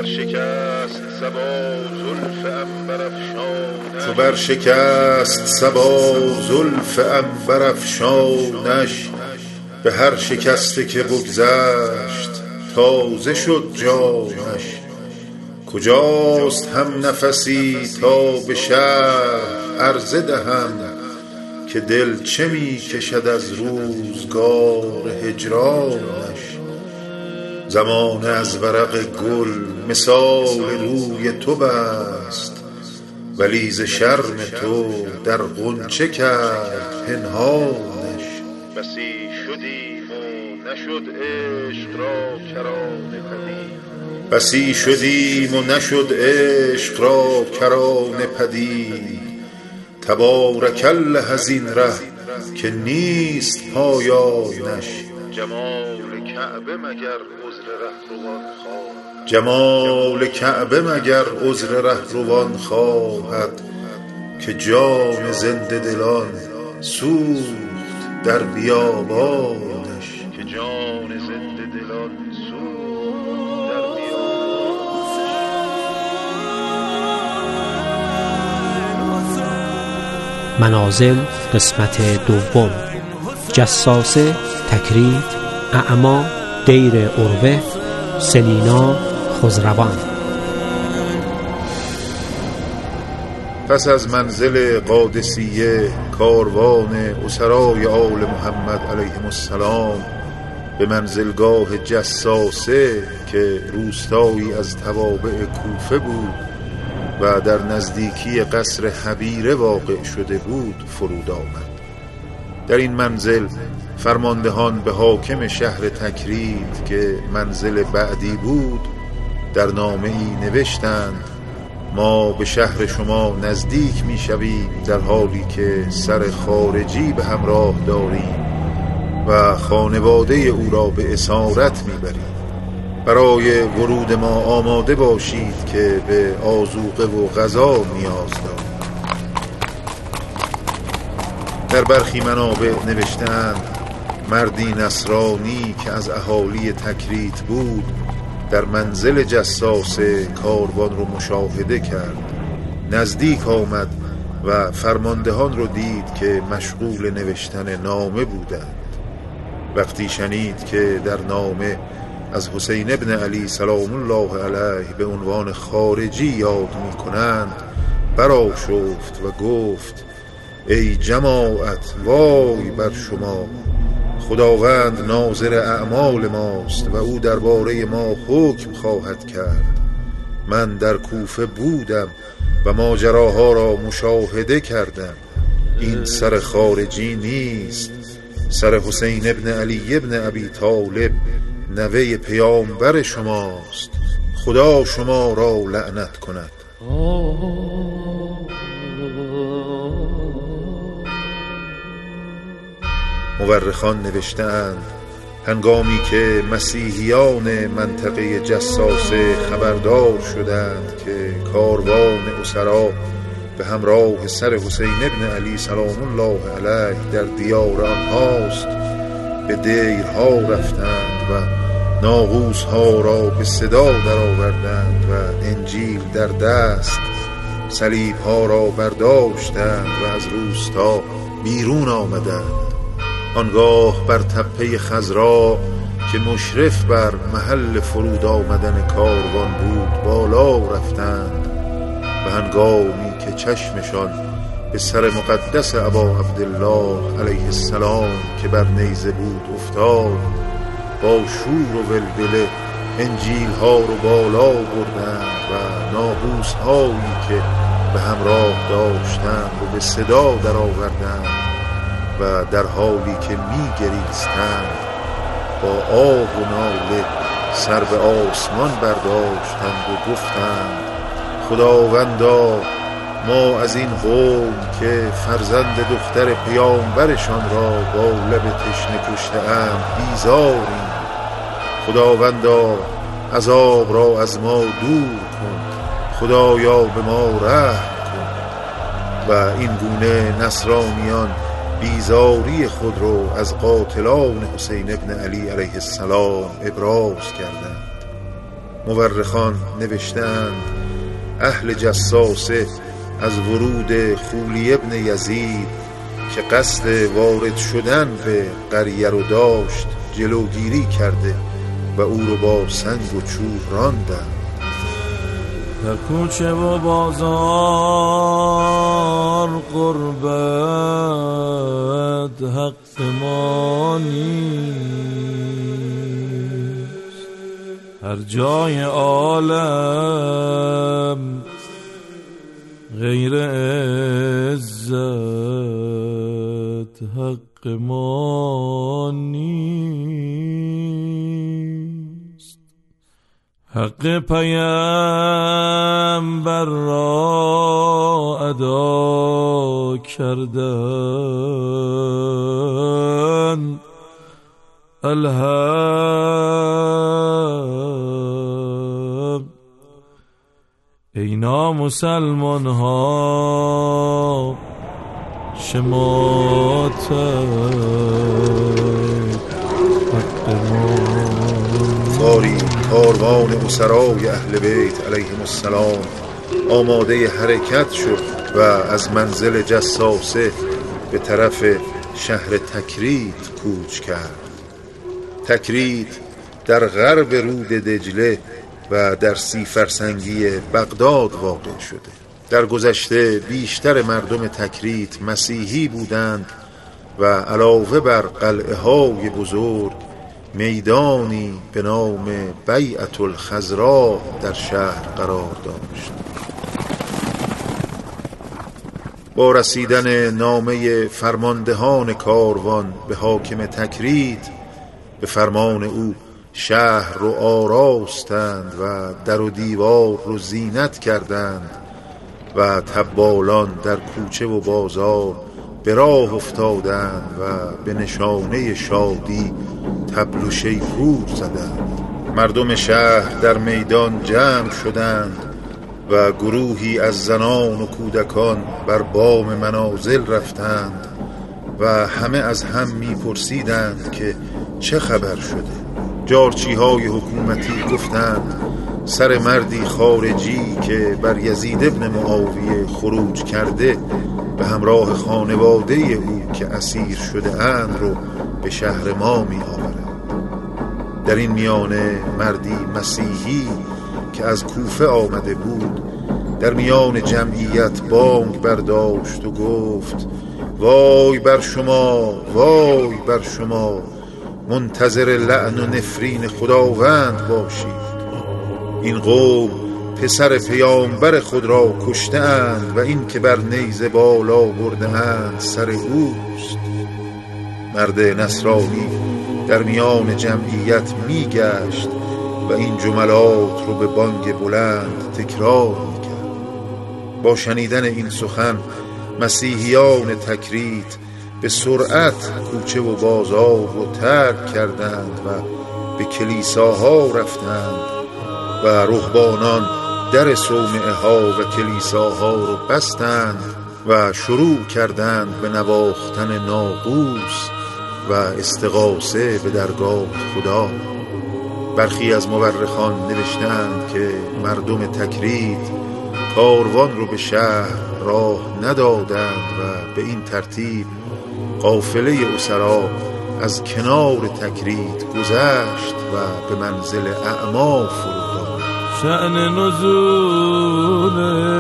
برشکست صبا زلف عنبرافشانش، به هر شکسته که بگذشت تازه شد جانش. کجاست هم نفسی تا به شرح عرضه دهم، که دل چه می کشد از روزگار هجرانش. زمانه از ورق گل مثال روی تو بست، ولی ز شرم تو در غنچه کرد پنهانش. بسی شدیم و نشد عشق را کرانه پدید. تبارک الله از این ره که نیست پایانش. جمال کعبه مگر عذر رهروان خواهد، که جان زنده دلان سوخت در بیابانش. منازل قسمت دوم. جساسه تکرید اعما دیر عروه سلینا خضروان. پس از منزل قادسیه کاروان اسرای آل محمد علیهم السلام به منزلگاه جساسه که روستایی از توابع کوفه بود و در نزدیکی قصر حبیره واقع شده بود فرود آمد. در این منزل فرماندهان به حاکم شهر تکرید که منزل بعدی بود در نامه ای نوشتند: ما به شهر شما نزدیک می شویم در حالی که سر خارجی به همراه داریم و خانواده او را به اسارت می بریم. برای ورود ما آماده باشید که به آذوقه و غذا نیاز داریم. در برخی منابع نوشتند مردی نصرانی که از اهالی تکرید بود در منزل جساسه کاروان رو مشاهده کرد. نزدیک آمد و فرماندهان رو دید که مشغول نوشتن نامه بودند. وقتی شنید که در نامه از حسین ابن علی سلام الله علیه به عنوان خارجی یاد می کنند برآشفت و گفت: ای جماعت، وای بر شما، خداوند ناظر اعمال ماست و او درباره ما حکم خواهد کرد. من در کوفه بودم و ماجراها را مشاهده کردم. این سر خارجی نیست، سر حسین ابن علی ابن ابی طالب نوه پیامبر شماست. خدا شما را لعنت کند. مورخان نوشته‌اند هنگامی که مسیحیان منطقه جساسه خبردار شدند که کاروان اسرا به همراه سر حسین ابن علی سلام الله علیه در دیار آنهاست، به دیرها رفتند و ناقوس‌ها را به صدا درآوردند و انجیل در دست صلیب‌ها را برداشتند و از روستا بیرون آمدند. آنگاه بر تپه خضرا که مشرف بر محل فرود آمدن کاروان بود بالا رفتند و هنگامی که چشمشان به سر مقدس ابا عبدالله علیه السلام که بر نیزه بود افتاد، با شور و ولوله انجیل ها رو بالا بردند و ناقوس هایی که به همراه داشتند و به صدا در آوردند و در حالی که می گریستند با آه و ناله سر به آسمان برداشتند و گفتند: خداوندا، ما از این قوم که فرزند دختر پیامبرشان را با لب تشنه کشته‌اند بیزاریم. خداوندا، عذاب را از ما دور کن. خدایا به ما رحم کن. و این گونه نصرانیان بیزاری خود رو از قاتلان حسین ابن علی علیه السلام ابراز کردند. مورخان نوشتند اهل جساسه از ورود خولی ابن یزید که قصد وارد شدن به قریه رو داشت جلوگیری کرده و او رو با سنگ و چوب راندند. در کوچه و بازار قربت حق ما نیست، هر جای عالم غیر عزت حق ما نیست. حق پیامبر را ادا کردن الحق. اینا مسلمان ها شماتت حق ما. باری کاروان اسرای اهل بیت علیهم السلام آماده حرکت شد و از منزل جساسه به طرف شهر تکریت کوچ کرد. تکریت در غرب رود دجله و در 30 فرسنگی بغداد واقع شده. در گذشته بیشتر مردم تکریت مسیحی بودند و علاوه بر قلعه های بزرگ میدانی به نام بیعة الخضراء در شهر قرار داشت. با رسیدن نامه فرماندهان کاروان به حاکم تکریت به فرمان او شهر رو آراستند و در و دیوار رو زینت کردند و تبالان در کوچه و بازار به راه افتادند و به نشانه شادی طبل و شیپور زدند. مردم شهر در میدان جمع شدند و گروهی از زنان و کودکان بر بام منازل رفتند و همه از هم میپرسیدند که چه خبر شده. جارچی های حکومتی گفتند سر مردی خارجی که بر یزید ابن معاویه خروج کرده به همراه خانواده او که اسیر شده اند رو به شهر ما می آورد. در این میانه مردی مسیحی که از کوفه آمده بود در میان جمعیت بانگ برداشت و گفت وای بر شما، وای بر شما، منتظر لعن و نفرین خداوند باشید. این قوم پسر پیامبر خود را کشته اند و این که بر نیزه بالا برده اند سر اوست. مرد نصرانی در میان جمعیت میگشت و این جملات رو به بانگ بلند تکرار میکرد. با شنیدن این سخن مسیحیان تکریت به سرعت کوچه و بازار رو ترک کردند و به کلیساها رفتند و رهبانان در صومعه ها و کلیساها رو بستند و شروع کردند به نواختن ناقوس و استغاثه به درگاه خدا. برخی از مورخان نوشتند که مردم تکریت کاروان رو به شهر راه ندادند و به این ترتیب قافله اسرا از کنار تکریت گذشت و به منزل اعما فرود آمد. شأن نزول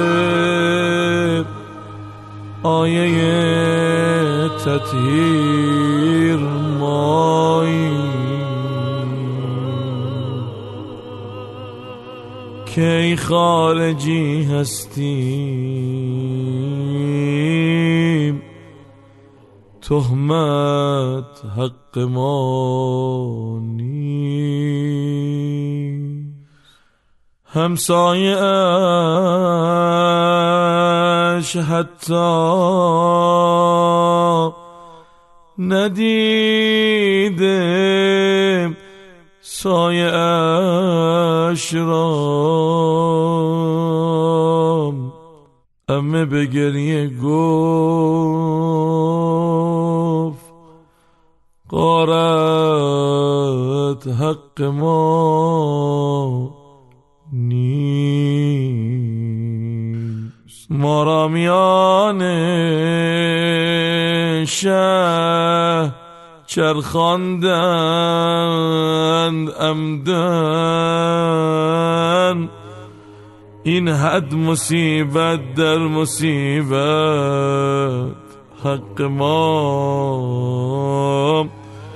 آیه تطهیر مایی که خارجی هستیم تهمت حق ما نیست. همسایه اش حتی ندیده سایه اش را امه به گریه گفت غارت حق ما شه چرخاندند عمدن، این حد مصیبت در مصیبت حق ما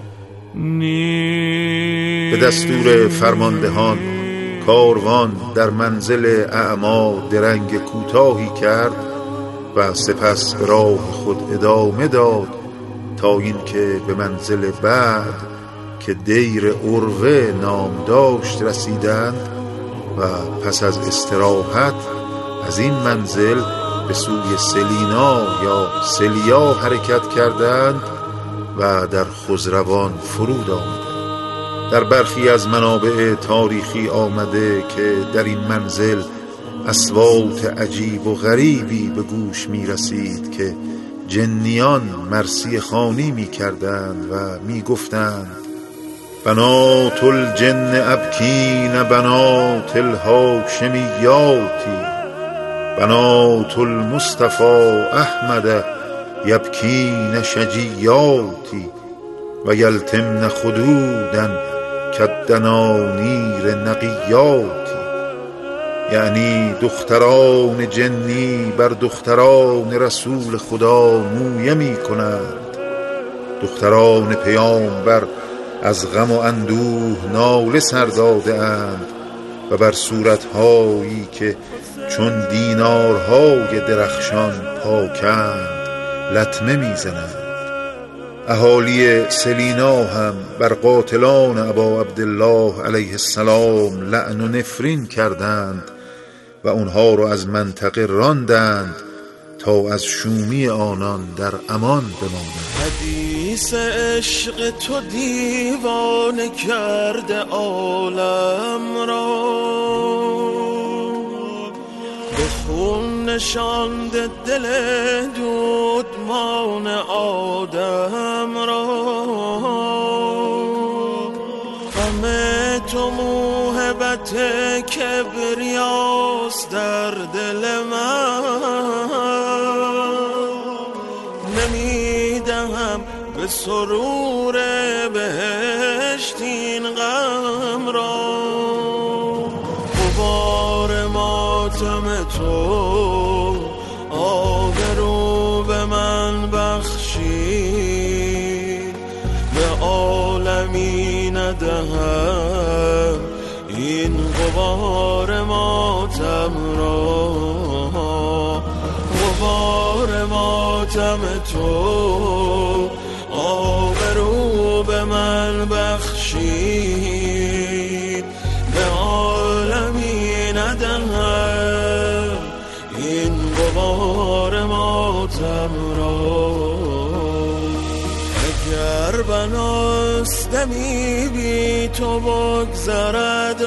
نیست. به دستور فرماندهان کاروان در منزل اعما درنگ کوتاهی کرد و سپس به راه خود ادامه داد تا اینکه به منزل بعد که دیر عروه نام داشت رسیدند و پس از استراحت از این منزل به سوی سلینا یا سلیا حرکت کردند و در خضروان فرود آمدند. در برخی از منابع تاریخی آمده که در این منزل اصوات عجیب و غریبی به گوش می رسید که جنیان مرثیه خوانی می کردند و می گفتند بنات الجن ابکین بنات الهاشمیاتی، بنات المصطفى احمد یبکین شجیاتی و یلتمن خدودا کالدنانیر نقیاتی. یعنی دختران جنی بر دختران رسول خدا مویه می کنند، دختران پیامبر از غم و اندوه ناله سر داده اند و بر صورتهایی که چون دینارهای درخشان پاکند لطمه می زنند. اهالی سلینا هم بر قاتلان ابا عبدالله علیه السلام لعن و نفرین کردند و اونها رو از منطقه راندند تا از شومی آنان در امان بمانند. حدیث عشق تو دیوانه کرده عالم را، به خون نشانده دل دودمان آدم را. غم تو موهبت کبریاست در دل من، نمیدهم به سرور بهشت این غم را. غبار ماتم تو آبرو به من بخشی، به عالمی ندهم این غبار ماتم را. غبار ماتم تو آبرو به من بخشید، به عالمی ندهم این غبار ماتم را. اگر بناست دمی بی تو بگذرد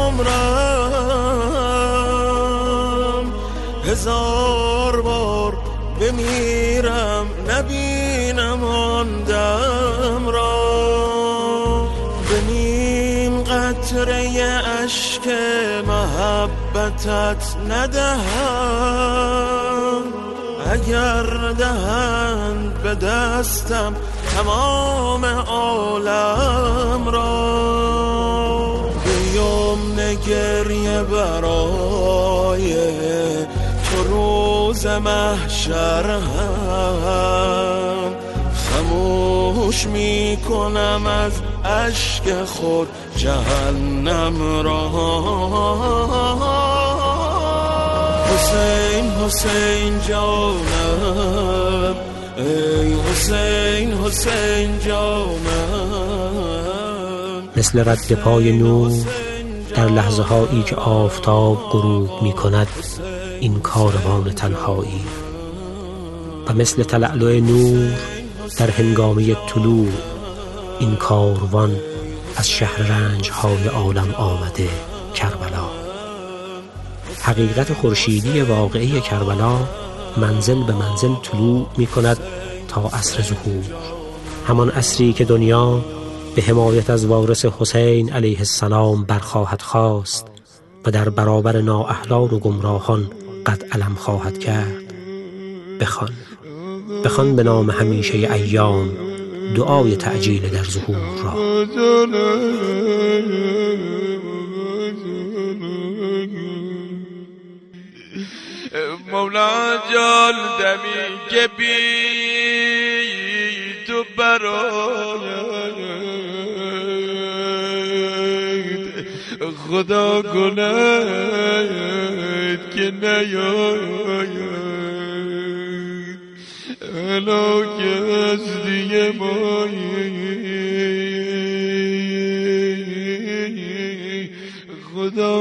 عمرم، هزار بار بمیرم نبینم آن دم را. به نیم قطره اشک محبتت ندهم، اگر دهند به دستم تمام عالم را. به یمن گریه برای تو روز محشر هم خاموش می کنم از اشک خود جهنم را. حسین حسین جانم، ای حسین حسین جانم. مثل رد پای نور در لحظه هایی که آفتاب غروب می کند این کاروان تنهایی، و مثل تلألؤ نور در هنگامه طلوع این کاروان از شهر رنج های عالم آمده کربلا. حقیقت خورشیدی واقعی کربلا منزل به منزل طلوع می کند تا عصر ظهور، همان عصری که دنیا به حمایت از وارث حسین علیه السلام برخواهد خواست و در برابر نااهلان و گمراهان قد علم خواهد کرد. بخوان. بخوان به نام همیشه ایام دعای تعجیل در ظهور را. مولا جان دمی که بی تو برآید خدا کند که نیاید هلاک هستی مایی خدا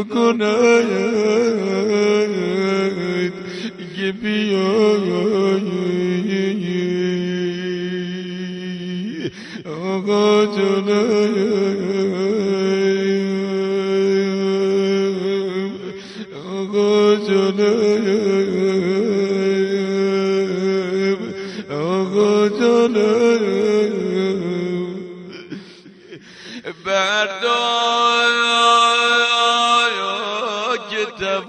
کند که بیایی آقا جانم آقا جانم آقا جانم بردار که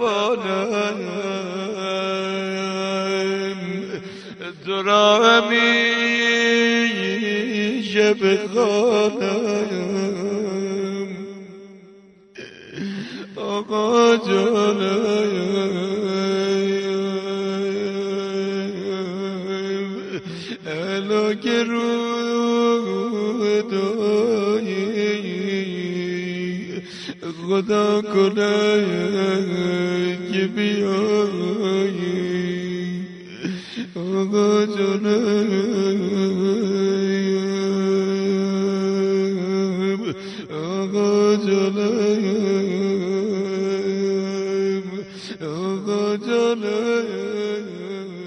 توانم تو را همیشه بخوانم آقا جانم الا که روح دایی خدا کنه که بیایی آقا جانم آقا جانم آقا جانم